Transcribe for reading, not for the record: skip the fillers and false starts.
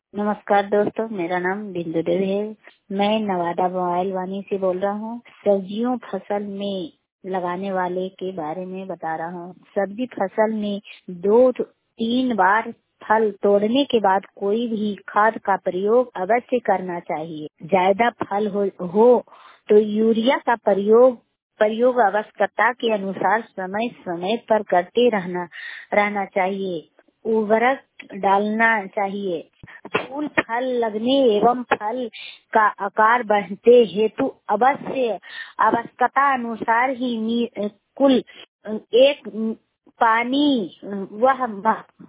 नमस्कार दोस्तों, मेरा नाम बिंदु देवी है। मैं नवादा मोबाइल वानी से बोल रहा हूँ। सब्जियों फसल में लगाने वाले के बारे में बता रहा हूँ। सब्जी फसल में 2-3 बार फल तोड़ने के बाद कोई भी खाद का प्रयोग अवश्य करना चाहिए। ज्यादा फल हो तो यूरिया का प्रयोग आवश्यकता के अनुसार समय समय पर करते रहना चाहिए। उर्वरक डालना चाहिए। फूल फल लगने एवं फल का आकार बढ़ते हेतु अवश्य आवश्यकता अनुसार ही कुल एक पानी वह